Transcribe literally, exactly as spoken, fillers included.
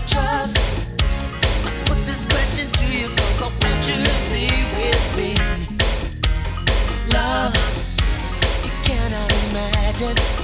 trust. Put this question to you 'cause I want you to be with me. Love, you cannot imagine